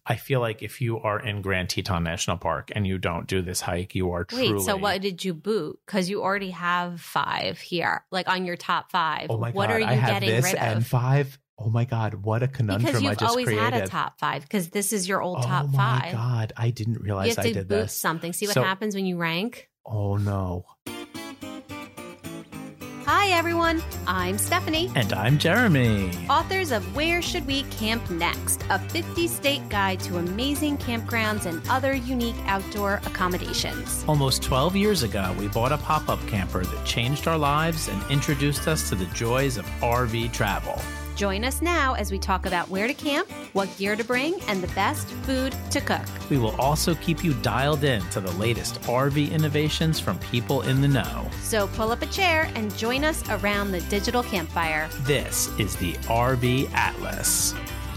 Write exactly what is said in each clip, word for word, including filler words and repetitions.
I feel like if you are in Grand Teton National Park and you don't do this hike, you are truly... Wait, so what did you boot? Because you already have five here, like on your top five. Oh my what God, are you I have getting this rid and of? five. Oh my God, what a conundrum because you've I just always created. had a top five, because this is your old top oh five. Oh my God, I didn't realize you have to I did boot this. something. See what So- happens when you rank? Oh no. Hi, everyone. I'm Stephanie, And I'm Jeremy. authors of Where Should We Camp Next? A fifty-state guide to amazing campgrounds and other unique outdoor accommodations. Almost twelve years ago, we bought a pop-up camper that changed our lives and introduced us to the joys of R V travel. Join us now as we talk about where to camp, what gear to bring, and the best food to cook. We will also keep you dialed in to the latest R V innovations from people in the know. So pull up a chair and join us around the digital campfire. This is the R V Atlas.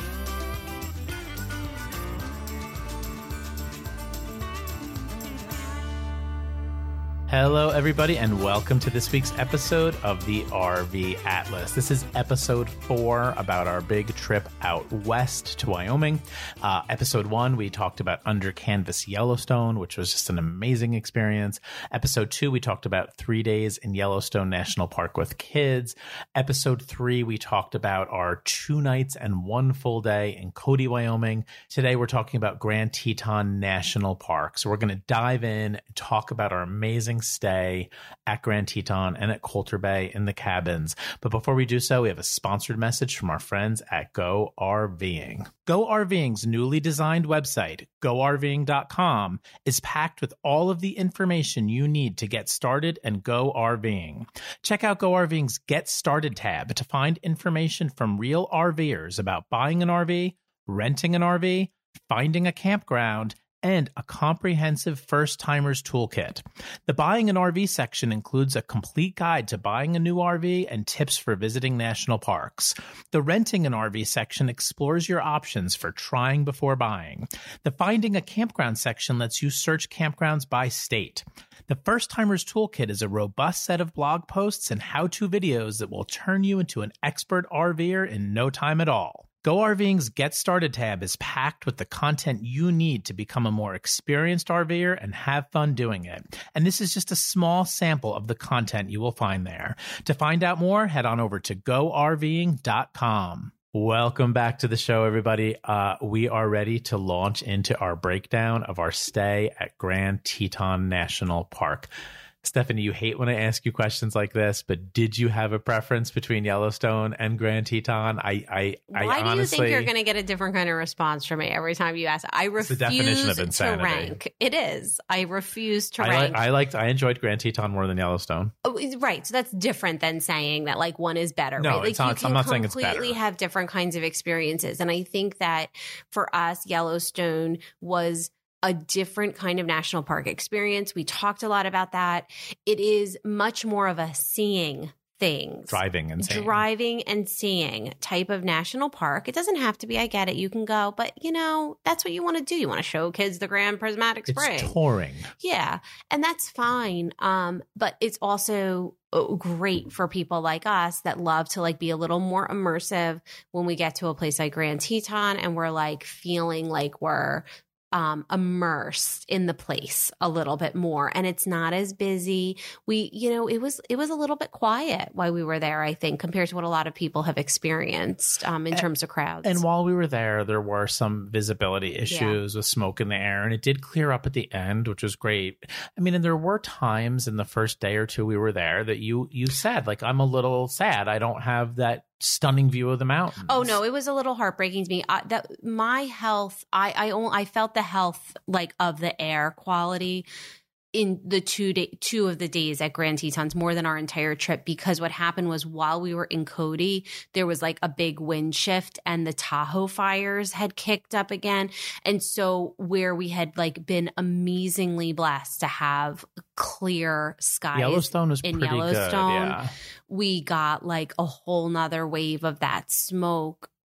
Hello, everybody, and welcome to this week's episode of the R V Atlas. This is episode four about our big trip out west to Wyoming. Uh, episode one, we talked about Under Canvas Yellowstone, which was just an amazing experience. Episode two, we talked about three days in Yellowstone National Park with kids. Episode three, we talked about our two nights and one full day in Cody, Wyoming. Today, we're talking about Grand Teton National Park. So we're going to dive in and talk about our amazing stay at Grand Teton and at Coulter Bay in the cabins. But before we do so, we have a sponsored message from our friends at Go RVing. Go RVing's newly designed website, go R V ing dot com, is packed with all of the information you need to get started and go RVing. Check out Go RVing's Get Started tab to find information from real RVers about buying an R V, renting an R V, finding a campground, and a comprehensive first-timers toolkit. The Buying an R V section includes a complete guide to buying a new R V and tips for visiting national parks. The Renting an R V section explores your options for trying before buying. The Finding a Campground section lets you search campgrounds by state. The First-Timers Toolkit is a robust set of blog posts and how-to videos that will turn you into an expert RVer in no time at all. Go RVing's Get Started tab is packed with the content you need to become a more experienced RVer and have fun doing it. And this is just a small sample of the content you will find there. To find out more, head on over to go R V ing dot com. Welcome back to the show, everybody. Uh, we are ready to launch into our breakdown of our stay at Grand Teton National Park. Stephanie, you hate when I ask you questions like this, but did you have a preference between Yellowstone and Grand Teton? I, I, I Why honestly, do you think you're going to get a different kind of response from me every time you ask? I refuse the definition of to insanity. rank. It is. I refuse to I, rank. li- I liked, I enjoyed Grand Teton more than Yellowstone. Oh, it's- right. So that's different than saying that like one is better. No, right? Like it's not- you can I'm not saying it's completely better. have different kinds of experiences. And I think that for us, Yellowstone was a different kind of national park experience. We talked a lot about that. It is much more of a seeing things. Driving and seeing. Driving and seeing type of national park. It doesn't have to be, I get it, you can go, but you know, that's what you want to do. You want to show kids the Grand Prismatic Spring. It's touring. Yeah, and that's fine. Um, but it's also uh, great for people like us that love to like be a little more immersive when we get to a place like Grand Teton and we're like feeling like we're Um, immersed in the place a little bit more, and it's not as busy. We, you know, it was it was a little bit quiet while we were there, I think, compared to what a lot of people have experienced um, in and, terms of crowds. And while we were there, there were some visibility issues yeah. with smoke in the air, and it did clear up at the end, which was great. I mean, and there were times in the first day or two we were there that you you said, like, I'm a little sad. I don't have that stunning view of the mountains. Oh no, it was a little heartbreaking to me. I, that my health, I I only, I felt the health like of the air quality in the two day, two of the days at Grand Tetons more than our entire trip, because what happened was while we were in Cody, there was like a big wind shift and the Tahoe fires had kicked up again. And so where we had like been amazingly blessed to have clear skies Yellowstone was in pretty Yellowstone, good, yeah. we got like a whole nother wave of that smoke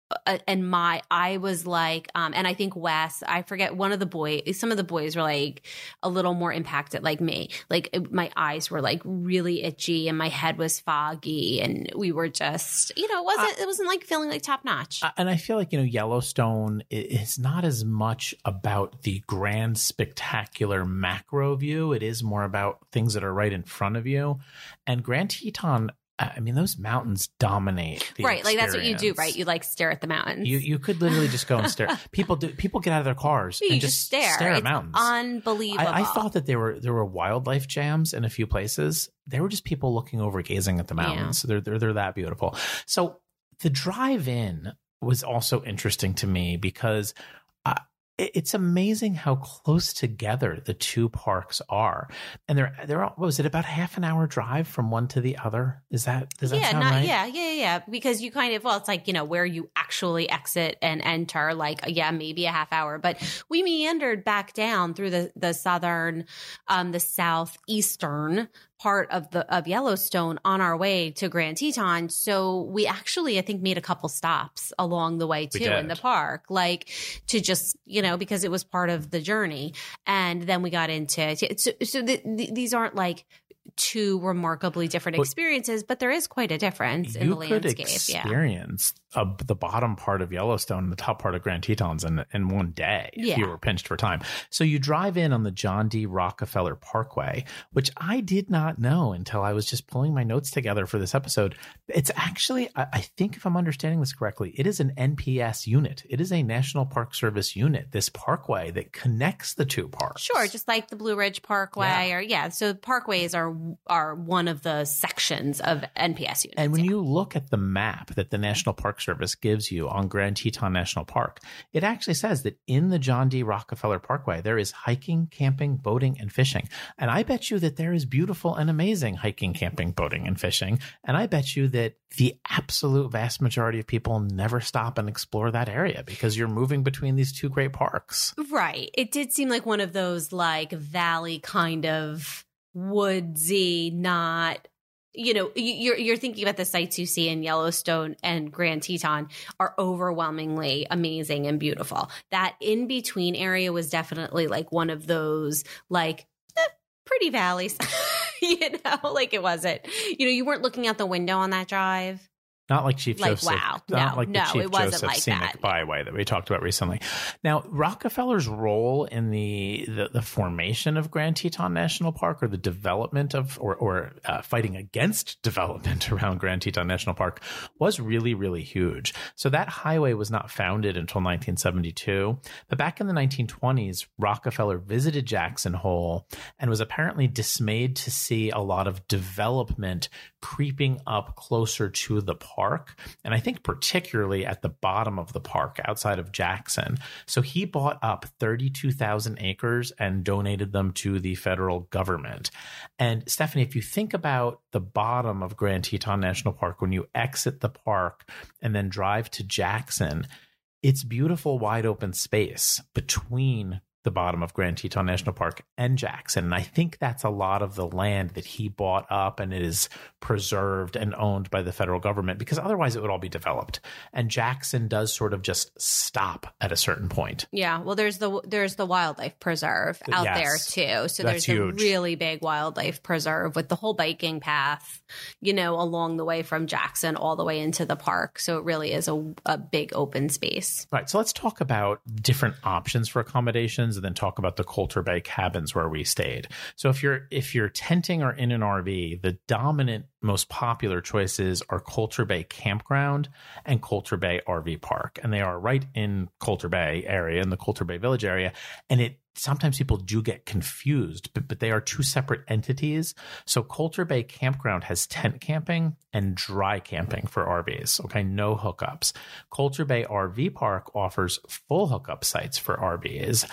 uh, and my, I was like, um, and I think Wes, I forget one of the boys, some of the boys were like a little more impacted like me. Like it, my eyes were like really itchy and my head was foggy and we were just, you know, it wasn't, uh, it wasn't like feeling like top notch. Uh, and I feel like, you know, Yellowstone is not as much about the grand, spectacular macro view. It is more about things that are right in front of you. And Grand Teton, I mean, those mountains dominate the right. experience. Like that's what you do, right? You like stare at the mountains. You you could literally just go and stare. People do. People get out of their cars you and just, just stare, stare at it's mountains. Unbelievable. I, I thought that there were there were wildlife jams in a few places. They were just people looking over, gazing at the mountains. Yeah. They're they're they're that beautiful. So the drive in was also interesting to me because Uh, it's amazing how close together the two parks are, and they're they're what was it about half an hour drive from one to the other? Is that does that yeah, sound not, right? Yeah, yeah, yeah. Because you kind of well, it's like you know where you actually exit and enter. Like yeah, maybe a half hour, but we meandered back down through the the southern, um, the southeastern part of the of Yellowstone on our way to Grand Teton. So we actually, I think, made a couple stops along the way too in the park, like to just you know because it was part of the journey. And then we got into so, so the, the, these aren't like two remarkably different experiences, but there is quite a difference in the landscape. You could experience yeah. uh, the bottom part of Yellowstone and the top part of Grand Tetons in, in one day if yeah. you were pinched for time. So you drive in on the John D. Rockefeller Parkway, which I did not know until I was just pulling my notes together for this episode. It's actually, I, I think if I'm understanding this correctly, it is an N P S unit. It is a National Park Service unit, this parkway that connects the two parks. Sure, just like the Blue Ridge Parkway yeah. or yeah. So parkways are are one of the sections of N P S units. And when yeah. you look at the map that the National Park Service gives you on Grand Teton National Park, it actually says that in the John D. Rockefeller Parkway, there is hiking, camping, boating, and fishing. And I bet you that there is beautiful and amazing hiking, camping, boating, and fishing. And I bet you that the absolute vast majority of people never stop and explore that area because you're moving between these two great parks. Right. It did seem like one of those like valley kind of woodsy, not, you know, you're you're thinking about the sights you see in Yellowstone and Grand Teton are overwhelmingly amazing and beautiful. That in between area was definitely like one of those like eh, pretty valleys, you know, like it wasn't, you know, you weren't looking out the window on that drive. Not like Chief like, Joseph. Wow. Not no, like no, the Chief it wasn't Joseph like Scenic that. Byway that we talked about recently. Now, Rockefeller's role in the, the, the formation of Grand Teton National Park or the development of or, or uh, fighting against development around Grand Teton National Park was really, really huge. So that highway was not founded until nineteen seventy-two. But back in the nineteen twenties, Rockefeller visited Jackson Hole and was apparently dismayed to see a lot of development creeping up closer to the park. Park, and I think particularly at the bottom of the park outside of Jackson. So he bought up thirty-two thousand acres and donated them to the federal government. And Stephanie, if you think about the bottom of Grand Teton National Park, when you exit the park and then drive to Jackson, it's beautiful wide open space between the bottom of Grand Teton National Park and Jackson. And I think that's a lot of the land that he bought up and it is preserved and owned by the federal government because otherwise it would all be developed. And Jackson does sort of just stop at a certain point. Yeah. Well, there's the there's the wildlife preserve out yes, there too. So there's huge. a really big wildlife preserve with the whole biking path, you know, along the way from Jackson all the way into the park. So it really is a, a big open space. Right. So let's talk about different options for accommodations and then talk about the Coulter Bay cabins where we stayed. So if you're if you're tenting or in an R V, the dominant most popular choices are Coulter Bay Campground and Coulter Bay R V Park. And they are right in Coulter Bay area, in the Coulter Bay Village area. And it sometimes people do get confused, but, but they are two separate entities. So Coulter Bay Campground has tent camping and dry camping for R Vs. Okay, no hookups. Coulter Bay R V Park offers full hookup sites for R Vs.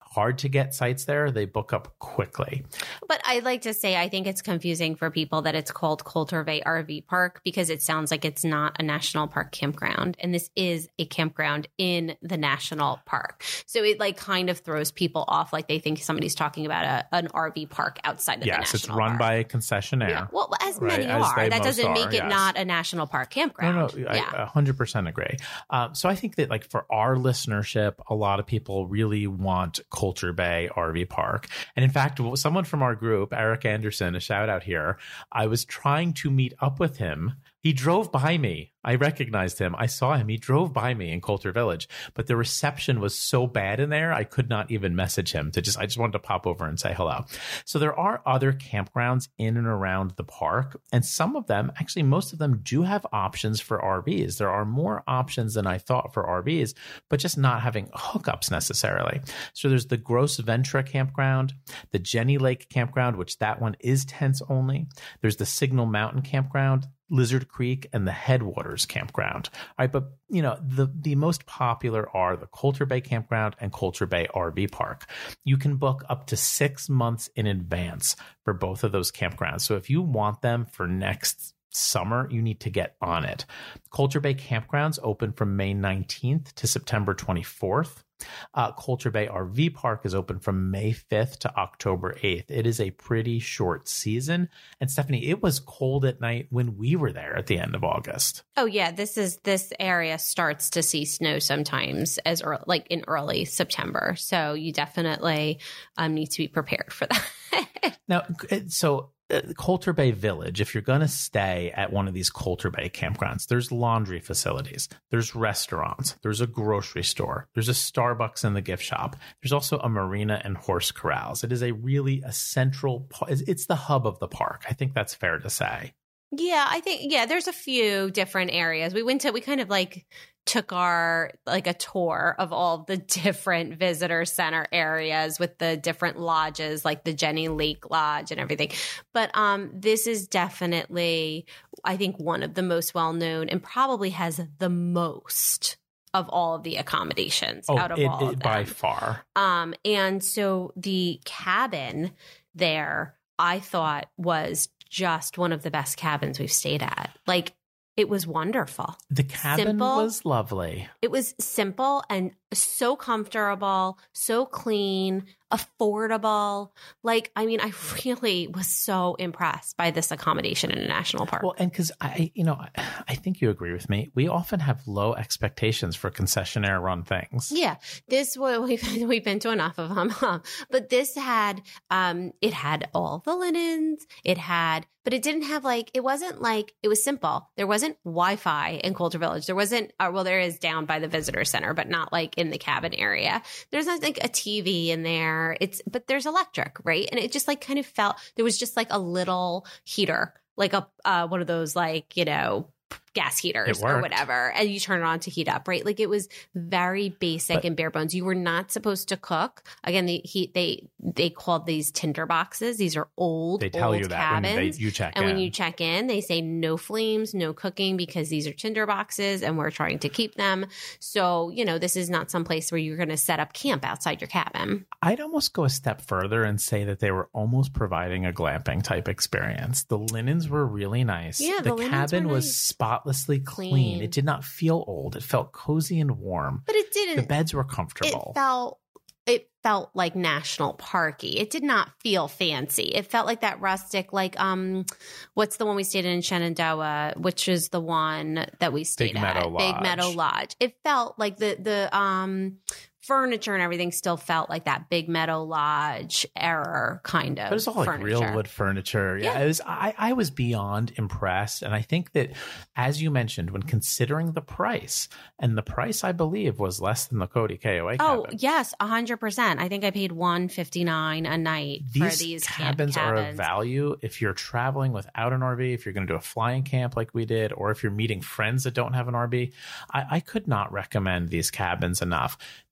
hard to get sites there, they book up quickly. But I'd like to say, I think it's confusing for people that it's called Coulter Bay R V Park because it sounds like it's not a national park campground. And this is a campground in the national park. So it like kind of throws people off, like they think somebody's talking about a, an R V park outside of yes, the national it's run park. by a concessionaire. Yeah. Well, as right? many as are. That doesn't are, make it yes. not a national park campground. No, no, yeah. I one hundred percent agree. Um, so I think that like for our listenership, a lot of people really want Coulter Bay R V Park. And in fact, someone from our group, Eric Anderson, a shout out here, I was trying to meet up with him. He drove by me. I recognized him. I saw him. He drove by me in Coulter Village, but the reception was so bad in there, I could not even message him to just, I just wanted to pop over and say hello. So there are other campgrounds in and around the park, and some of them, actually most of them do have options for R Vs. There are more options than I thought for R Vs, but just not having hookups necessarily. So there's the Gross Ventura campground, the Jenny Lake campground, which that one is tents only. There's the Signal Mountain campground, Lizard Creek, and the Headwaters campground. All right, but you know, the the most popular are the Coulter Bay campground and Coulter Bay R V Park. You can book up to six months in advance for both of those campgrounds. So if you want them for next summer, you need to get on it. Coulter Bay campgrounds open from May nineteenth to September twenty-fourth. Uh, Coulter Bay R V Park is open from May fifth to October eighth. It is a pretty short season. And Stephanie, it was cold at night when we were there at the end of August. Oh yeah, this is this area starts to see snow sometimes as early, like in early September. So you definitely um, need to be prepared for that. Now, so uh, Coulter Bay Village, if you're going to stay at one of these Coulter Bay campgrounds, there's laundry facilities, there's restaurants, there's a grocery store, there's a Starbucks in the gift shop. There's also a marina and horse corrals. It is a really a central, it's the hub of the park. I think that's fair to say. Yeah, I think, yeah, there's a few different areas. We went to, we kind of like took our, like a tour of all the different visitor center areas with the different lodges, like the Jenny Lake Lodge and everything. But um, this is definitely, I think, one of the most well-known and probably has the most of all of the accommodations oh, out of it, all it, of them. by far. Um, and so the cabin there, I thought was just one of the best cabins we've stayed at. Like, it was wonderful. The cabin simple. was lovely. It was simple and so comfortable, so clean, affordable. Like, I mean, I really was so impressed by this accommodation in a national park. Well, and because I, you know, I, I think you agree with me. We often have low expectations for concessionaire run things. Yeah, this was we've we've been to enough of them, huh? But this had, um, it had all the linens. It had, but it didn't have like it wasn't like it was simple. There wasn't Wi-Fi in Coulter Village. There wasn't. Uh, well, there is down by the visitor center, but not like in the cabin area. There's not like a T V in there. It's but there's electric, right? And it just like kind of felt there was just like a little heater, like a uh, one of those like you know gas heaters or whatever, and you turn it on to heat up, right? Like it was very basic but, and bare bones. You were not supposed to cook. Again, the heat they they called these tinder boxes. These are old. They tell old you that cabins. when they, you check and in. when you check in, they say no flames, no cooking because these are tinder boxes, and we're trying to keep them. So you know this is not some place where you're going to set up camp outside your cabin. I'd almost go a step further and say that they were almost providing a glamping type experience. The linens were really nice. Yeah, the, the cabin were nice. was spotlessly clean. Clean. It did not feel old. It felt cozy and warm. But it didn't. The beds were comfortable. It felt it felt like national parky. It did not feel fancy. It felt like that rustic, like um, what's the one we stayed in in Shenandoah, which is the one that we stayed Big at, Meadow Lodge. Big Meadow Lodge. It felt like the the um. furniture and everything still felt like that Big Meadow Lodge era kind of. But it was all like furniture. real wood furniture. Yeah, Yeah. it was. I, I was beyond impressed, and I think that, as you mentioned, when considering the price, and the price I believe was less than the Cody K O A Oh cabin. yes, a hundred percent. I think I paid one fifty nine a night These for these cabins, camp- are cabins. of value if you're traveling without an R V, if you're going to do a flying camp like we did, or if you're meeting friends that don't have an R V. I, I could not recommend these cabins enough.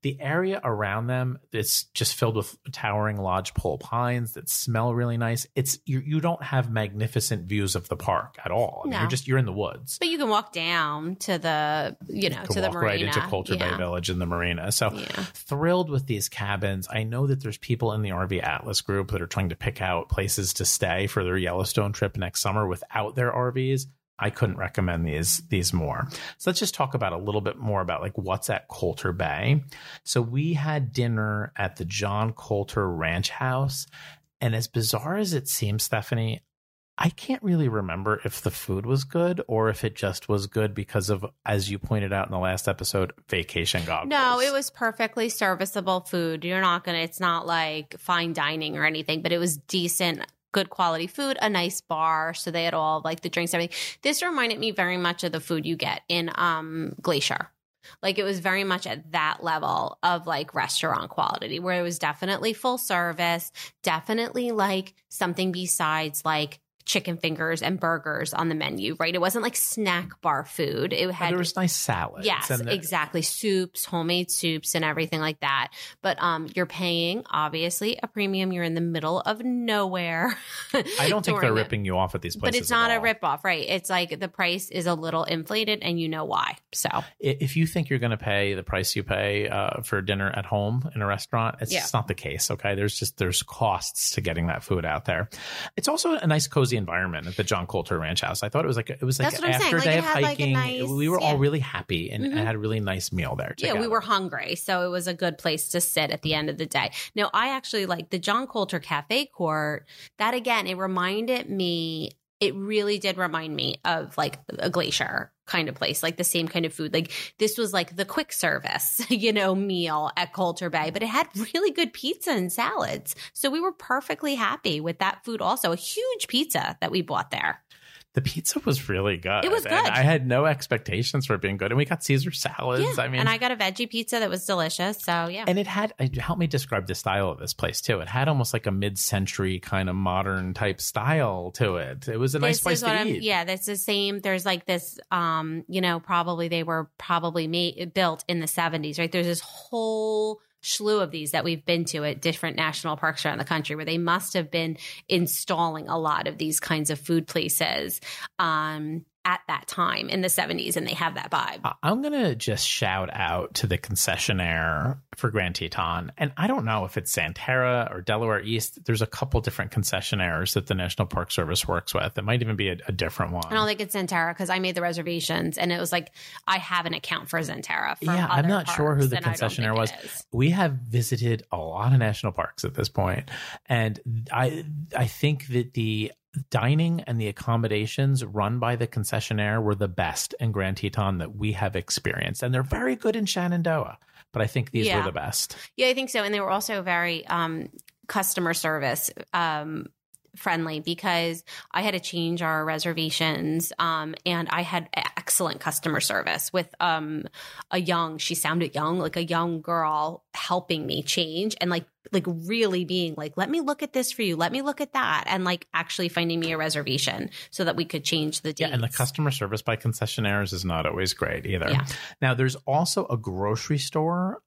The area around them, it's just filled with towering lodgepole pines that smell really nice. It's you, you don't have magnificent views of the park at all. I mean, No. You're just you're in the woods. But you can walk down to the, you know, You can to the walk marina. right into Coulter yeah. Bay Village in the marina. So Yeah. thrilled with these cabins. I know that there's people in the R V Atlas group that are trying to pick out places to stay for their Yellowstone trip next summer without their R Vs. I couldn't recommend these these more. So let's just talk about a little bit more about like what's at Coulter Bay. So we had dinner at the John Coulter Ranch House. And as bizarre as it seems, Stephanie, I can't really remember if the food was good or if it just was good because of, as you pointed out in the last episode, vacation goggles. No, it was perfectly serviceable food. You're not going to, it's not like fine dining or anything, but it was decent, good quality food, a nice bar. So they had all like the drinks, everything. This reminded me very much of the food you get in um, Glacier. Like it was very much at that level of like restaurant quality where it was definitely full service, definitely like something besides like chicken fingers and burgers on the menu, right? It wasn't like snack bar food. It had, there was nice salads. yes, and the, exactly. Soups, homemade soups and everything like that. But um, you're paying obviously a premium. You're in the middle of nowhere. I don't think they're during it. ripping you off at these places. But it's not at a all. rip off, right? It's like the price is a little inflated and you know why. So I- If you think you're going to pay the price you pay uh, for dinner at home in a restaurant, it's Yeah. just not the case. Okay. There's just, there's costs to getting that food out there. It's also a nice cozy environment at the John Coulter Ranch House. I thought it was like, it was like That's what I'm after saying. a Like, day it of had, like, a hiking. nice- we were all yeah. really happy and, Mhm. and had a really nice meal there. yeah, we together. were hungry. So it was a good place to sit at the end of the day. Now, I actually like the John Coulter Cafe Court. That again, it reminded me, it really did remind me of like a Glacier kind of place, like the same kind of food. Like this was like the quick service, you know, meal at Coulter Bay, but it had really good pizza and salads. So we were perfectly happy with that food also. A huge pizza that we bought there. The pizza was really good. It was And good. I had no expectations for it being good. And we got Caesar salads. Yeah. I mean, and I got a veggie pizza that was delicious. So yeah. and it had, uh, help me describe the style of this place too. It had almost like a mid-century kind of modern type style to it. It was a nice This place is what to I'm, eat. yeah, that's the same. There's like this, um, you know, probably they were probably made built in the seventies, right? There's this whole slew of these that we've been to at different national parks around the country where they must have been installing a lot of these kinds of food places um, at that time in the seventies, and they have that vibe. I- I'm going to just shout out to the concessionaire for Grand Teton. And I don't know if it's Santerra or Delaware East. There's a couple different concessionaires that the National Park Service works with. It might even be a, a different one. I don't think it's Zentara because I made the reservations and it was like I have an account for Zentara. From Yeah, I'm other not sure who parks, the and I don't concessionaire think was. it is. We have visited a lot of national parks at this point, and I I think that the dining and the accommodations run by the concessionaire were the best in Grand Teton that we have experienced, and they're very good in Shenandoah. But I think these Yeah. were the best. Yeah, I think so. And they were also very um, customer service um, friendly because I had to change our reservations um, and I had excellent customer service with um, a young, she sounded young, like a young girl helping me change and like like really being like, let me look at this for you. Let me look at that. And like actually finding me a reservation so that we could change the dates. Yeah, and the customer service by concessionaires is not always great either. Yeah. Now, there's also a grocery store.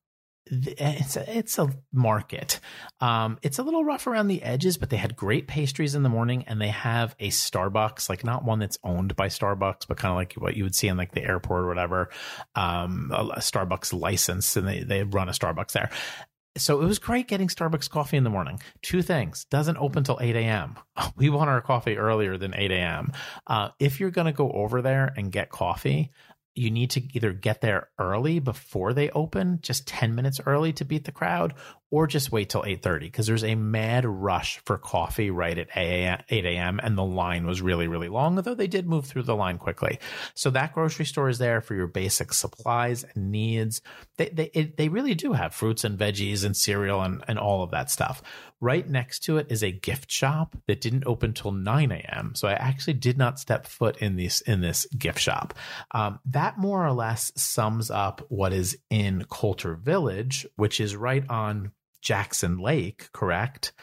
It's a, it's a market. Um, it's a little rough around the edges, but they had great pastries in the morning, and they have a Starbucks, like not one that's owned by Starbucks, but kind of like what you would see in like the airport or whatever, um, a, a Starbucks license, and they, they run a Starbucks there. So it was great getting Starbucks coffee in the morning. Two things: doesn't open till eight a.m. We want our coffee earlier than eight a.m. Uh, if you're going to go over there and get coffee, you need to either get there early before they open, just ten minutes early to beat the crowd, or just wait till eight thirty because there's a mad rush for coffee right at eight a.m. and the line was really, really long, although they did move through the line quickly. So that grocery store is there for your basic supplies and needs. They they it, they really do have fruits and veggies and cereal and, and all of that stuff. Right next to it is a gift shop that didn't open till nine a.m. So I actually did not step foot in this in this gift shop. Um, that more or less sums up what is in Coulter Village, which is right on Jackson Lake, correct?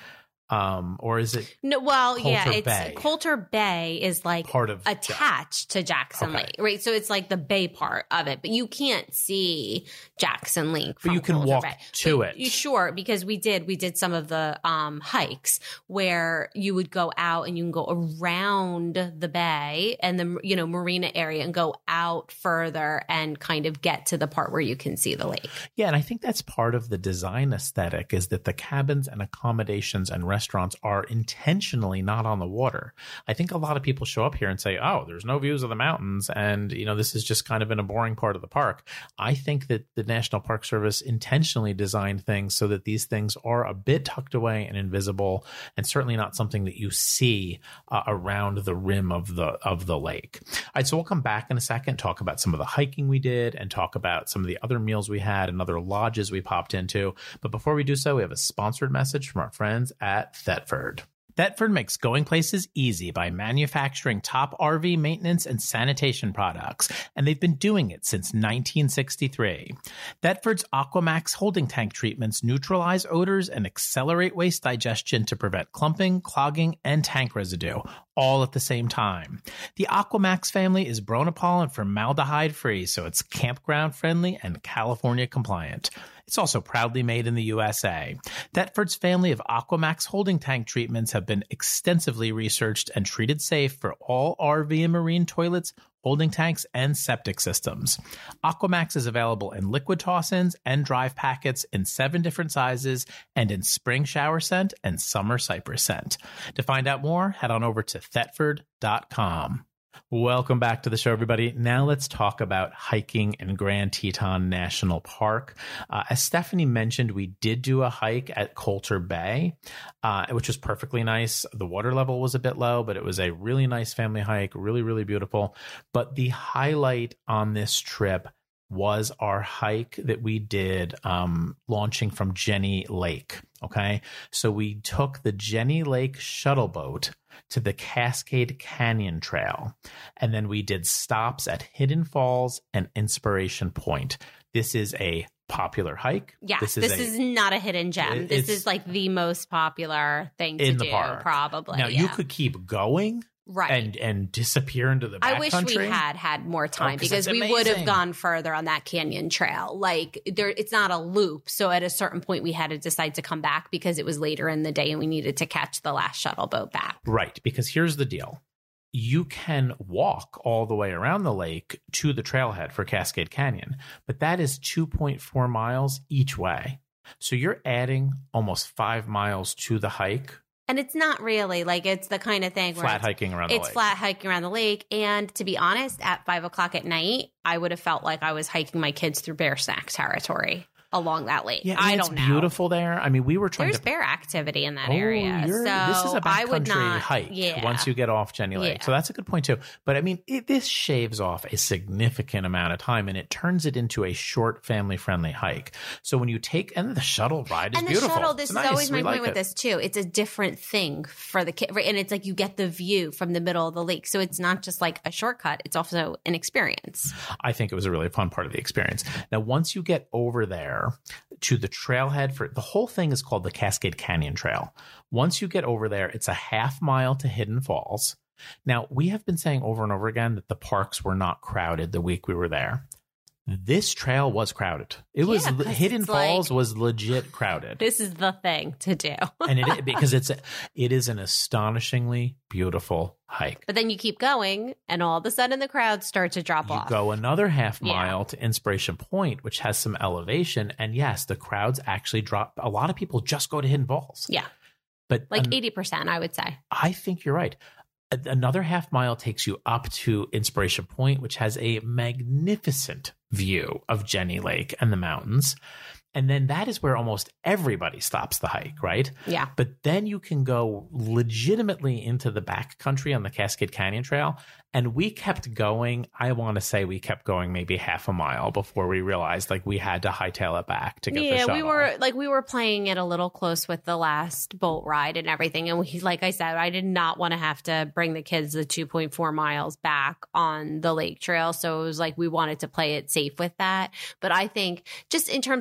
Um, or is it no? Well, Coulter yeah, it's Bay? Coulter Bay is like Part of attached to Jackson Okay. Lake, right? So it's like the bay part of it, but you can't see Jackson Lake. But From you can Coulter walk Bay. to But it. You, sure, because we did we did some of the um, hikes where you would go out and you can go around the bay and the you know marina area and go out further and kind of get to the part where you can see the lake. Yeah, and I think that's part of the design aesthetic is that the cabins and accommodations and restaurants are intentionally not on the water. I think a lot of people show up here and say, oh, there's no views of the mountains and, you know, this is just kind of in a boring part of the park. I think that the National Park Service intentionally designed things so that these things are a bit tucked away and invisible and certainly not something that you see uh, around the rim of the of the lake. All right, so we'll come back in a second, talk about some of the hiking we did and talk about some of the other meals we had and other lodges we popped into. But before we do so, we have a sponsored message from our friends at Thetford. Thetford makes going places easy by manufacturing top R V maintenance and sanitation products, and they've been doing it since nineteen sixty-three. Thetford's Aquamax holding tank treatments neutralize odors and accelerate waste digestion to prevent clumping, clogging, and tank residue, all at the same time. The Aquamax family is Bronopol and formaldehyde-free, so it's campground-friendly and California-compliant. It's also proudly made in the U S A. Thetford's family of Aquamax holding tank treatments have been extensively researched and treated safe for all R V and marine toilets, holding tanks, and septic systems. Aquamax is available in liquid toss-ins and drive packets in seven different sizes and in spring shower scent and summer cypress scent. To find out more, head on over to thetford dot com. Welcome back to the show, everybody. Now let's talk about hiking in Grand Teton National Park. Uh, as Stephanie mentioned, we did do a hike at Coulter Bay, uh, which was perfectly nice. The water level was a bit low, but it was a really nice family hike, really, really beautiful. But the highlight on this trip was our hike that we did um, launching from Jenny Lake. Okay. So we took the Jenny Lake shuttle boat to the Cascade Canyon Trail. And then we did stops at Hidden Falls and Inspiration Point. This is a popular hike. Yeah, this is, this a, is not a hidden gem. This is like the most popular thing to in the do, park. probably. Now, yeah. you could keep going. Right. And and disappear into the backcountry. I wish we had had more time oh, because we would have gone further on that canyon trail. Like there, it's not a loop. So at a certain point we had to decide to come back because it was later in the day and we needed to catch the last shuttle boat back. Right. Because here's the deal. You can walk all the way around the lake to the trailhead for Cascade Canyon, but that is two point four miles each way. So you're adding almost five miles to the hike. And it's not really like it's the kind of thing where flat it's, hiking around the it's lake. flat hiking around the lake. And to be honest, at five o'clock at night, I would have felt like I was hiking my kids through bear snack territory along that lake. Yeah, I it's don't know. beautiful there. I mean, we were trying There's to. bear activity in that oh, area. So this is a I would backcountry not hike yeah. once you get off Jenny Lake. Yeah. So that's a good point too. But I mean, it, this shaves off a significant amount of time and it turns it into a short family friendly hike. So when you take, and the shuttle ride is and the beautiful. shuttle, this it's is nice. always my we point like with it. this too. It's a different thing for the kid. Right? And it's like you get the view from the middle of the lake. So it's not just like a shortcut. It's also an experience. I think it was a really fun part of the experience. Now, once you get over there to the trailhead for the whole thing is called the Cascade Canyon Trail. Once you get over there, it's a half mile to Hidden Falls. Now, we have been saying over and over again that the parks were not crowded the week we were there. This trail was crowded. It was Yeah, 'cause Hidden it's Falls like- was legit crowded. This is the thing to do. and it because it's it is an astonishingly beautiful hike. But then you keep going, and all of a sudden the crowds start to drop You off. go another half Yeah. mile to Inspiration Point, which has some elevation, and yes, the crowds actually drop. A lot of people just go to Hidden Falls. Yeah, But like um, eighty percent, I would say. I think you're right. A- Another half mile takes you up to Inspiration Point, which has a magnificent view of Jenny Lake and the mountains. And then that is where almost everybody stops the hike, right? Yeah. But then you can go legitimately into the back country on the Cascade Canyon Trail. And we kept going. I want to say we kept going maybe half a mile before we realized like we had to hightail it back to get the Yeah, shuttle. we were like we were playing it a little close with the last boat ride and everything. And we, like I said, I did not want to have to bring the kids the two point four miles back on the lake trail. So it was like we wanted to play it safe with that. But I think just in terms of the ease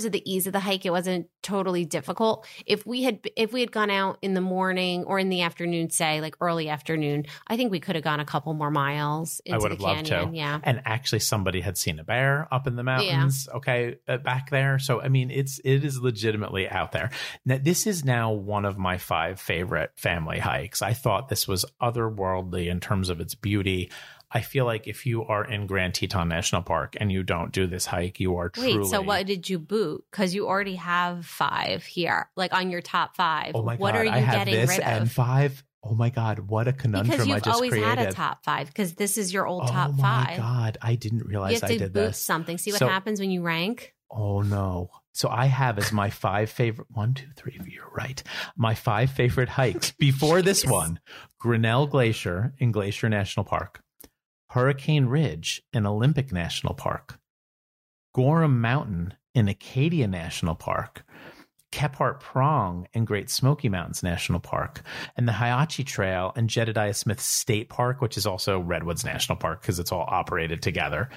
days of the hike, it wasn't totally difficult. If we had if we had gone out in the morning or in the afternoon, say like early afternoon, I think we could have gone a couple more miles into I would the have canyon. loved to. Yeah. And actually somebody had seen a bear up in the mountains, yeah. okay, uh, back there. So, I mean, it's it is legitimately out there. Now, this is now one of my five favorite family hikes. I thought this was otherworldly in terms of its beauty. I feel like if you are in Grand Teton National Park and you don't do this hike, you are truly... Wait, so what did you boot? Because you already have five here, like on your top five. Oh my God, what are you I have getting this rid of? And five. Oh my God, what a conundrum because you've I just always created. had a top five, because this is your old oh top five. Oh my God, I didn't realize you have to I did boot this. something. See what so, happens when you rank? Oh no. So I have as my five favorite, one, two, three, you're right. My five favorite hikes before this one: Grinnell Glacier in Glacier National Park, Hurricane Ridge in Olympic National Park, Gorham Mountain in Acadia National Park, Kephart Prong in Great Smoky Mountains National Park, and the Hiachi Trail and Jedediah Smith State Park, which is also Redwoods National Park because it's all operated together.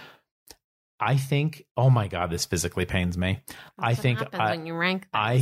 I think, oh my God, this physically pains me. That's I think I, when you rank I,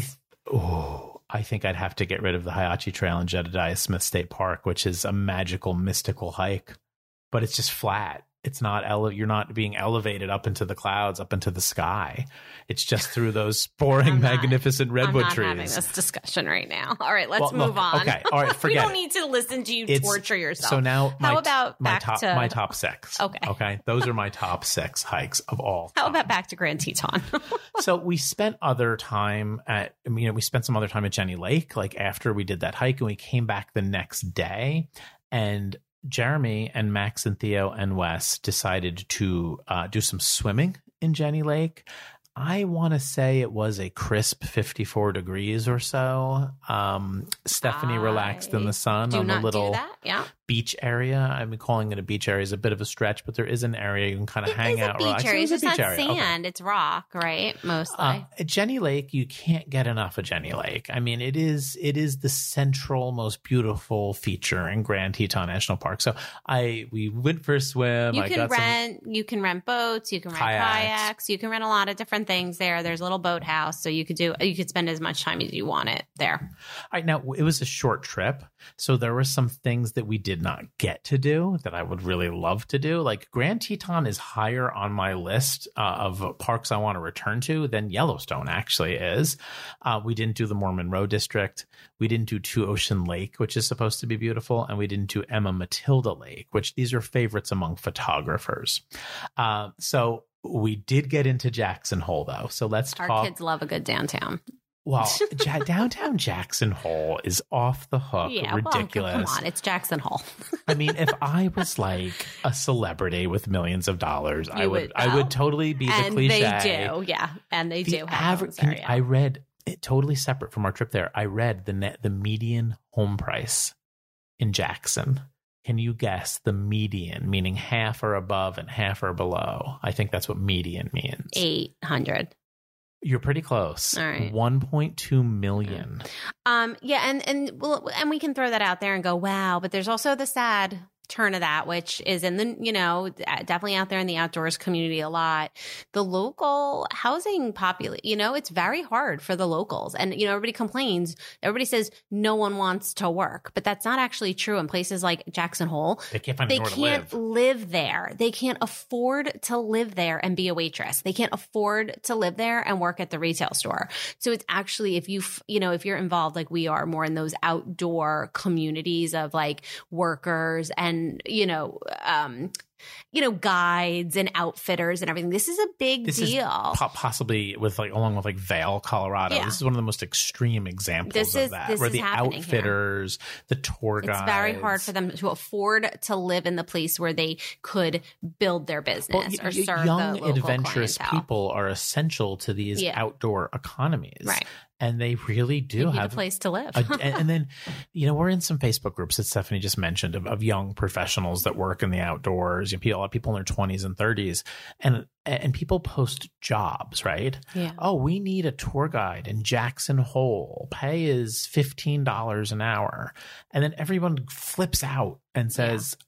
oh, I think I'd have to get rid of the Hiachi Trail and Jedediah Smith State Park, which is a magical, mystical hike, but it's just flat. It's not, ele- you're not being elevated up into the clouds, up into the sky. It's just through those boring, not, magnificent redwood I'm not trees. having this discussion right now. All right, let's well, move look, on. Okay, all right, forget We don't it. need to listen to you it's, torture yourself. So now, my, how about my back top, to my top six? Okay, okay, those are my top six hikes of all. How time. about back to Grand Teton? So we spent other time at, I mean, you know, we spent some other time at Jenny Lake, like after we did that hike, and we came back the next day, and Jeremy and Max and Theo and Wes decided to uh, do some swimming in Jenny Lake. I want to say it was a crisp fifty-four degrees or so. Um, Stephanie I relaxed in the sun on the little yeah. beach area. I've been calling it a beach area. It's a bit of a stretch, but there is an area you can kind of it hang is out. A beach relax. area. It It's just a beach not area. sand. Okay. It's rock, right? Mostly. Uh, at Jenny Lake, you can't get enough of Jenny Lake. I mean, it is it is the central, most beautiful feature in Grand Teton National Park. So I we went for a swim. You I can got rent. Some you can rent boats. You can rent kayaks. kayaks. You can rent a lot of different things there. There's a little boathouse, so you could do. You could spend as much time as you want it there. All right, now it was a short trip, so there were some things that we did not get to do that I would really love to do. Like Grand Teton is higher on my list uh, of parks I want to return to than Yellowstone actually is. Uh, we didn't do the Mormon Row District. We didn't do Two Ocean Lake, which is supposed to be beautiful, and we didn't do Emma Matilda Lake, which these are favorites among photographers. Uh, so we did get into Jackson Hole, though. So let's Our talk. kids love a good downtown. Well, ja- downtown Jackson Hole is off the hook, yeah, ridiculous. Well, come on, it's Jackson Hole. I mean, if I was like a celebrity with millions of dollars, You I would, would I would totally be the and cliche. they do, yeah, and they The do have average. homes there, yeah. I read it totally separate from our trip there. I read the net, the median home price in Jackson. Can you guess the median, meaning half or above and half or below? I think that's what median means. Eight hundred. You're pretty close. All right. one point two million. Um, yeah, and and well, and we can throw that out there and go, wow. But there's also the sad turn of that, which is in the, you know, definitely out there in the outdoors community a lot. The local housing population, you know, it's very hard for the locals. And, you know, everybody complains. Everybody says no one wants to work, but that's not actually true in places like Jackson Hole. They can't find They anywhere can't to live. live there. They can't afford to live there and be a waitress. They can't afford to live there and work at the retail store. So it's actually, if you, you know, if you're involved like we are more in those outdoor communities of like workers and, you know, um, you know, guides and outfitters and everything. This is a big this deal. Is po- possibly with like, along with like Vail, Colorado. Yeah. This is one of the most extreme examples This of is- that. this Where is the happening outfitters, the tour guides. It's very hard for them to afford to live in the place where they could build their business Well, y- or y- serve young, the local adventurous clientele. people are essential to these Yeah. outdoor economies. Right. And they really do They need have a place to live. a, and, and then, you know, we're in some Facebook groups that Stephanie just mentioned of, of young professionals that work in the outdoors. You know, people, a lot of people in their twenties and thirties, and and people post jobs, right? Yeah. Oh, we need a tour guide in Jackson Hole. Pay is fifteen dollars an hour, and then everyone flips out and says,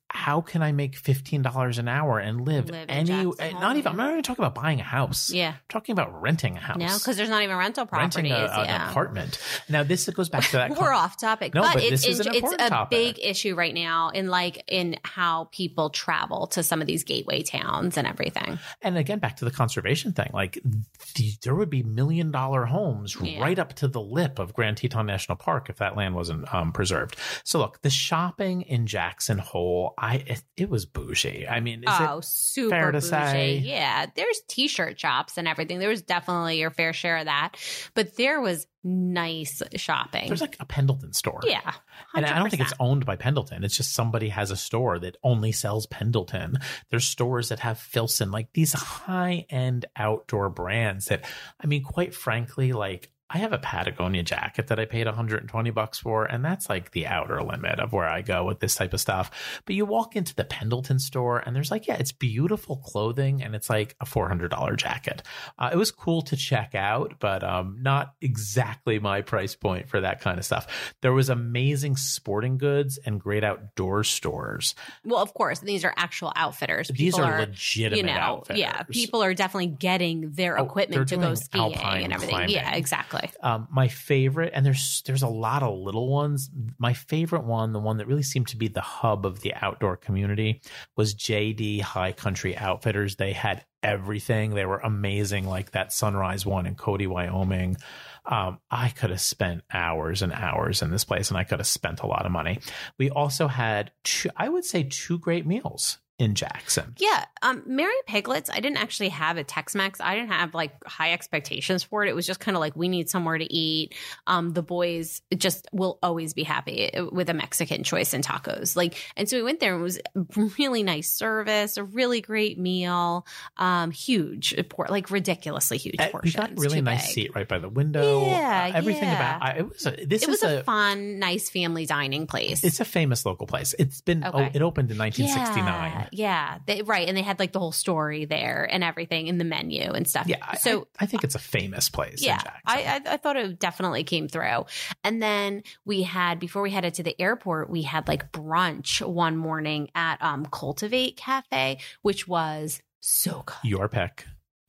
how can I make fifteen dollars an hour and live, Live in any, Jackson not Hole, even, I'm yeah. not even talking about buying a house. Yeah. I'm talking about renting a house. No, because there's not even rental properties. Renting a, an yeah. apartment. Now, this goes back to that. We're con- off topic, No, but, but it, this is it, an it's important a topic. big issue right now in like in how people travel to some of these gateway towns and everything. And again, back to the conservation thing, like the, there would be million dollar homes Yeah. right up to the lip of Grand Teton National Park if that land wasn't um, preserved. So look, the shopping in Jackson Hole, I it, it was bougie. I mean, is Oh, it super fair to bougie. say? Yeah, there's t-shirt shops and everything. There was definitely your fair share of that, but there was nice shopping. There's like a Pendleton store. Yeah, And one hundred percent. I don't think it's owned by Pendleton. It's just somebody has a store that only sells Pendleton. There's stores that have Filson, like these high-end outdoor brands that, I mean, quite frankly, like I have a Patagonia jacket that I paid one hundred twenty bucks for, and that's like the outer limit of where I go with this type of stuff. But you walk into the Pendleton store and there's like, yeah, it's beautiful clothing and it's like a four hundred dollars jacket. Uh, it was cool to check out, but um, not exactly my price point for that kind of stuff. There was amazing sporting goods and great outdoor stores. Well, of course, these are actual outfitters. These People are legitimate you know, outfitters. Yeah, people are definitely getting their Oh, equipment to they're go doing skiing alpine and everything. climbing. Yeah, exactly. Um, my favorite, and there's there's a lot of little ones. My favorite one, the one that really seemed to be the hub of the outdoor community, was J D High Country Outfitters. They had everything. They were amazing, like that Sunrise one in Cody, Wyoming. Um, I could have spent hours and hours in this place, and I could have spent a lot of money. We also had, two, I would say, two great meals in Jackson. Yeah. Um, Mary Piglets, I didn't actually have a Tex-Mex. I didn't have like high expectations for it. It was just kind of like, we need somewhere to eat. Um, the boys just will always be happy with a Mexican choice and tacos. Like, and so we went there and it was really nice service, a really great meal, um, huge, like ridiculously huge Uh, we portions. got a really too nice big. seat right by the window. Yeah, Uh, everything yeah. about I, it was a, this It was is a, a, fun, nice family dining place. it's a famous local place. It's been Okay. oh, it opened in nineteen sixty-nine. Yeah, yeah. They, right. And they had like the whole story there and everything in the menu and stuff. Yeah, so I, I think it's a famous place. yeah, in Jackson. I, I I thought it definitely came through. And then we had, before we headed to the airport, we had like brunch one morning at um Cultivate Cafe, which was so good. Your pick.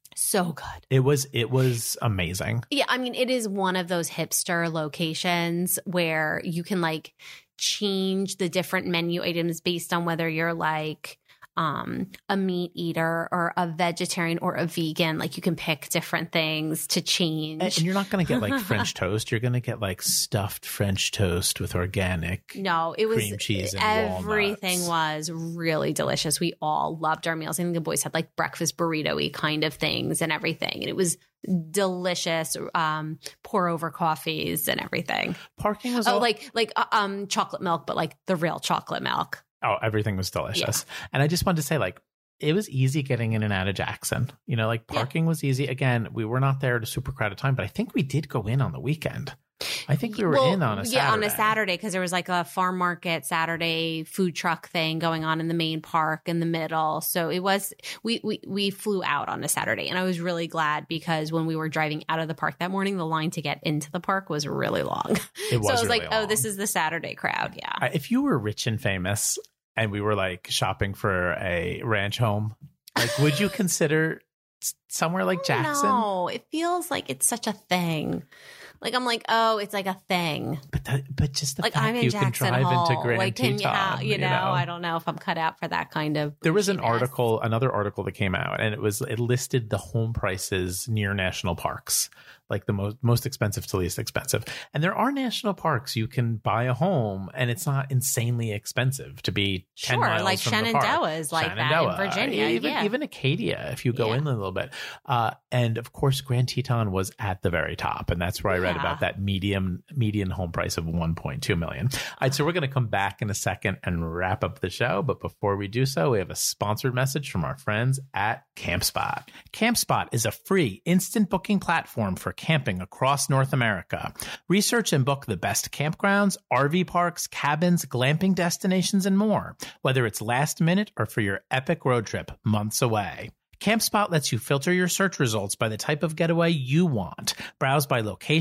So good. It was it was amazing. Yeah, I mean, it is one of those hipster locations where you can like change the different menu items based on whether you're like um, a meat eater or a vegetarian or a vegan. Like you can pick different things to change. And, and you're not going to get like French toast. You're going to get like stuffed French toast with organic. No, it was cream cheese and everything walnuts. was really delicious. We all loved our meals. I think the boys had like breakfast burrito-y kind of things and everything. And it was delicious. Um, pour over coffees and everything. Parking was Oh, all, like like uh, um chocolate milk, but like the real chocolate milk. oh, everything was delicious. And I just wanted to say, like, it was easy getting in and out of Jackson. You know, like parking was easy. Again, we were not there at a super crowded time, but I think we did go in on the weekend. I think we were Well, in on a Saturday. Yeah, on a Saturday because there was like a farm market Saturday food truck thing going on in the main park in the middle. So it was we we we flew out on a Saturday, and I was really glad because when we were driving out of the park that morning, the line to get into the park was really long. It was so I was really like, oh, long. this is the Saturday crowd. Yeah. I- If you were rich and famous and we were like shopping for a ranch home, like, would you consider s- somewhere like Jackson? No, it feels like it's such a thing. Like I'm like, oh, it's like a thing. But that, but just the Like fact I'm in you Jackson can drive Hole. into Grand like, can Teton, you, how, you, you know, know? I don't know if I'm cut out for that kind of. There was an bouginess. article, another article that came out, and it was it listed the home prices near national parks, like the most most expensive to least expensive. And there are national parks you can buy a home, and it's not insanely expensive to be ten Sure, miles like from the park. Shenandoah is like that in Shenandoah, Virginia, even yeah. even Acadia, if you go Yeah. in a little bit. Uh, and of course, Grand Teton was at the very top, and that's where I read Yeah. about that medium median home price of one point two million. All right, so we're going to come back in a second and wrap up the show, but before we do so, we have a sponsored message from our friends at CampSpot. CampSpot is a free instant booking platform for camping across North America. Research and book the best campgrounds, R V parks, cabins, glamping destinations, and more, whether it's last minute or for your epic road trip months away. CampSpot lets you filter your search results by the type of getaway you want. Browse by location,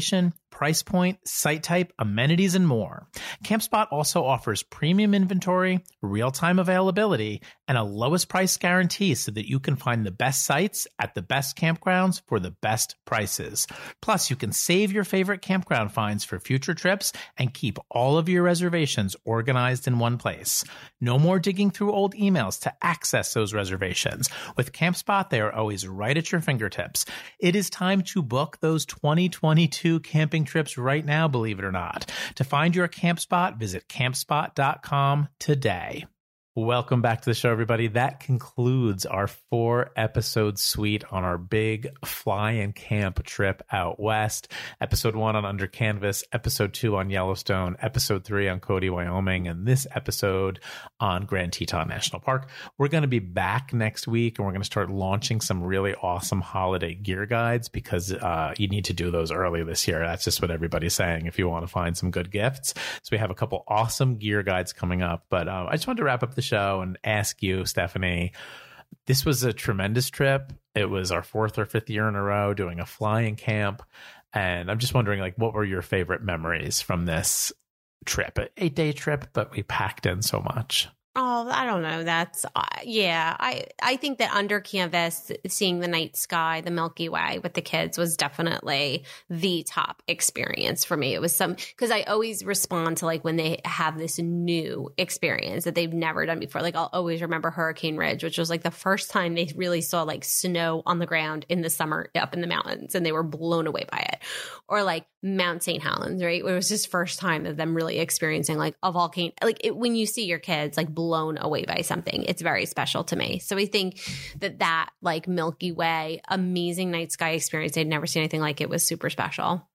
price point, site type, amenities, and more. CampSpot also offers premium inventory, real-time availability, and a lowest price guarantee so that you can find the best sites at the best campgrounds for the best prices. Plus, you can save your favorite campground finds for future trips and keep all of your reservations organized in one place. No more digging through old emails to access those reservations. With CampSpot, they are always right at your fingertips. It is time to book those twenty twenty-two camping trips right now, believe it or not. To find your camp spot, visit campspot dot com today. Welcome back to the show, everybody. That concludes our four episode suite on our big fly and camp trip out west. Episode one on Under Canvas, episode two on Yellowstone, episode three on Cody, Wyoming, and this episode on Grand Teton National Park. We're going to be back next week, and we're going to start launching some really awesome holiday gear guides because uh, you need to do those early this year. That's just what everybody's saying if you want to find some good gifts. So we have a couple awesome gear guides coming up, but uh, I just wanted to wrap up the show and ask you, Stephanie, this was a tremendous trip. It was our fourth or fifth year in a row doing a flying camp. And I'm just wondering, like, what were your favorite memories from this trip? An eight day trip, but we packed in so much. Oh, I don't know. That's, uh, yeah. I, I think that Under Canvas, seeing the night sky, the Milky Way with the kids was definitely the top experience for me. It was some, because I always respond to like when they have this new experience that they've never done before. Like I'll always remember Hurricane Ridge, which was like the first time they really saw like snow on the ground in the summer up in the mountains, and they were blown away by it. Or like Mount Saint Helens, right? It was just first time of them really experiencing like a volcano. Like it, when you see your kids like blown away by something, it's very special to me. So I think that that like Milky Way, amazing night sky experience, I'd never seen anything like it, was super special.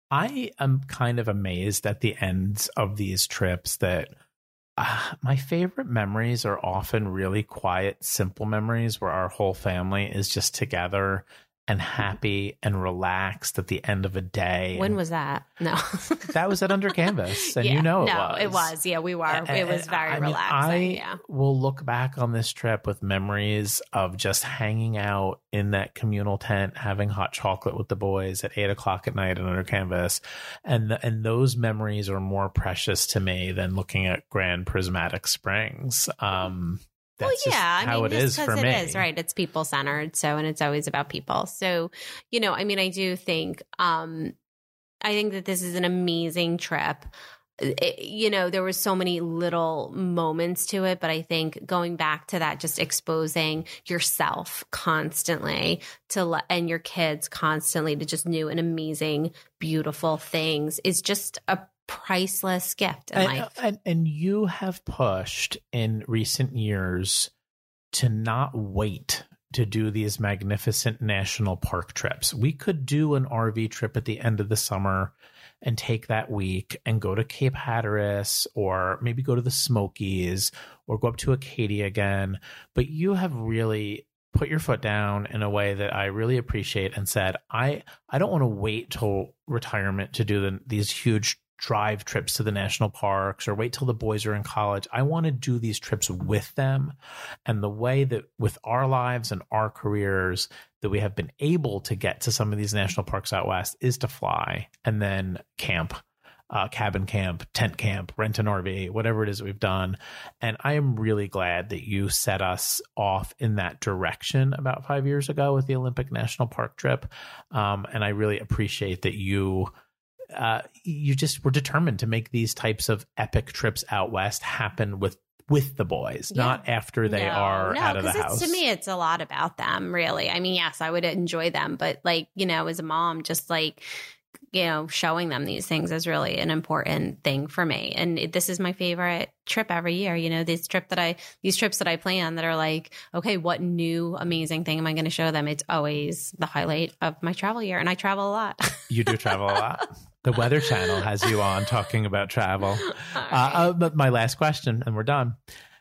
I am kind of amazed at the ends of these trips that uh, my favorite memories are often really quiet, simple memories where our whole family is just together and happy and relaxed at the end of a day. When and was that? No. That was at Under Canvas, and yeah, you know it no, was. it was. Yeah, we were. And, it was very I mean, relaxing. I yeah. will look back on this trip with memories of just hanging out in that communal tent, having hot chocolate with the boys at eight o'clock at night at Under Canvas. And, the, and those memories are more precious to me than looking at Grand Prismatic Springs. Um, That's well, yeah, just how I mean, it is for it me. Is, right. It's people centered. So, and it's always about people. So, you know, I mean, I do think, um, I think that this is an amazing trip. It, you know, there was so many little moments to it, but I think going back to that, just exposing yourself constantly to le- and your kids constantly to just new and amazing, beautiful things is just a priceless gift in and, life. And, and you have pushed in recent years to not wait to do these magnificent national park trips. We could do an R V trip at the end of the summer and take that week and go to Cape Hatteras or maybe go to the Smokies or go up to Acadia again. But you have really put your foot down in a way that I really appreciate and said, I, I don't want to wait till retirement to do the, these huge drive trips to the national parks or wait till the boys are in college. I want to do these trips with them. And the way that with our lives and our careers that we have been able to get to some of these national parks out west is to fly and then camp, uh, cabin camp, tent camp, rent an R V, whatever it is we've done. And I am really glad that you set us off in that direction about five years ago with the Olympic National Park trip. Um, and I really appreciate that you Uh, you just were determined to make these types of epic trips out west happen with with the boys, yeah. not after they no, are no, out of the house. To me, it's a lot about them, really. I mean, yes, I would enjoy them, but like, you know, as a mom, just like, you know, showing them these things is really an important thing for me. And it, this is my favorite trip every year. You know, this trip that I, these trips that I plan that are like, okay, what new amazing thing am I going to show them? It's always the highlight of my travel year. And I travel a lot. You do travel a lot. The Weather Channel has you on talking about travel. Right. Uh, uh, but my last question, and we're done.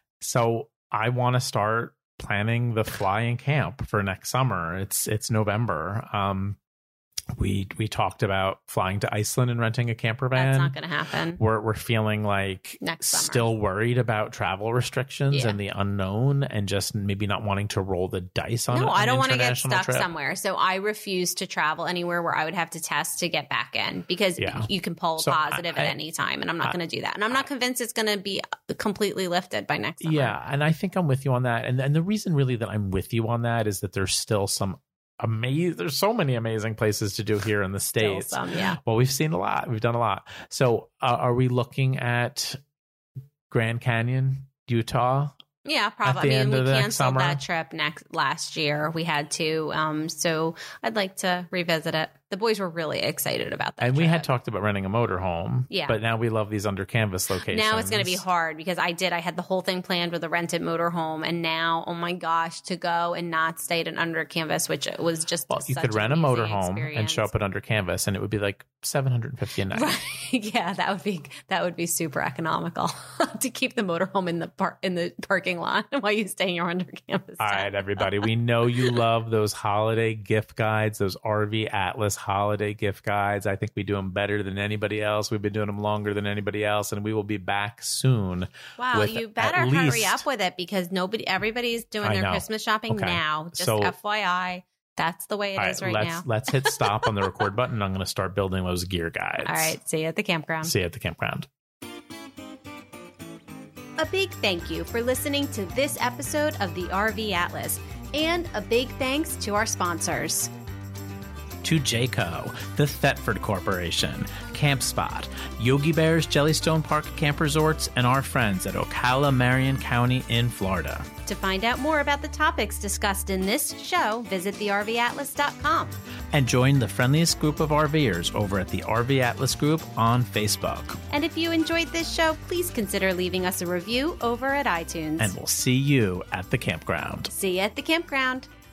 So I want to start planning the flying camp for next summer. It's it's November. Um, We we talked about flying to Iceland and renting a camper van. That's not going to happen. We're we're feeling like Next summer. Still worried about travel restrictions Yeah. and the unknown, and just maybe not wanting to roll the dice on. No, an I don't want to get international stuck trip. somewhere. So I refuse to travel anywhere where I would have to test to get back in, because Yeah. you can pull So positive I- at any time, and I'm not going to do that. And I'm not convinced it's going to be completely lifted by next summer. Yeah, and I think I'm with you on that. And and the reason really that I'm with you on that is that there's still some amazing. There's so many amazing places to do here in the Still States. some, yeah. Well, we've seen a lot. We've done a lot. So, uh, are we looking at Grand Canyon, Utah? Yeah, At probably. the I end mean, of we the next canceled summer? that trip next last year. We had to. Um, so I'd like to revisit it. The boys were really excited about that. And we trip. had talked about renting a motorhome. Yeah. But now we love these under canvas locations. Now it's going to be hard, because I did. I had the whole thing planned with a rented motorhome, and now, oh my gosh, to go and not stay at an under canvas, which was just Well, you such could an rent a amazing motorhome and experience. show up at under canvas, and it would be like seven hundred fifty a night. Right. Yeah, that would be that would be super economical to keep the motorhome in the par- in the parking lot while you stay in your under campus. All right, everybody. We know you love those holiday gift guides, those R V Atlas holiday gift guides. I think we do them better than anybody else. We've been doing them longer than anybody else, and we will be back soon. Wow, with you at better hurry least- up with it, because nobody, everybody's doing I their know. Christmas shopping Okay. now. Just So- F Y I, that's the way it All is right let's, now. Let's hit stop on the record button. I'm going to start building those gear guides. All right, see you at the campground. See you at the campground. A big thank you for listening to this episode of the R V Atlas, and a big thanks to our sponsors. To Jayco, the Thetford Corporation, Camp Spot, Yogi Bear's Jellystone Park Camp Resorts, and our friends at Ocala, Marion County in Florida. To find out more about the topics discussed in this show, visit the R V atlas dot com. And join the friendliest group of RVers over at the R V Atlas Group on Facebook. And if you enjoyed this show, please consider leaving us a review over at iTunes. And we'll see you at the campground. See you at the campground.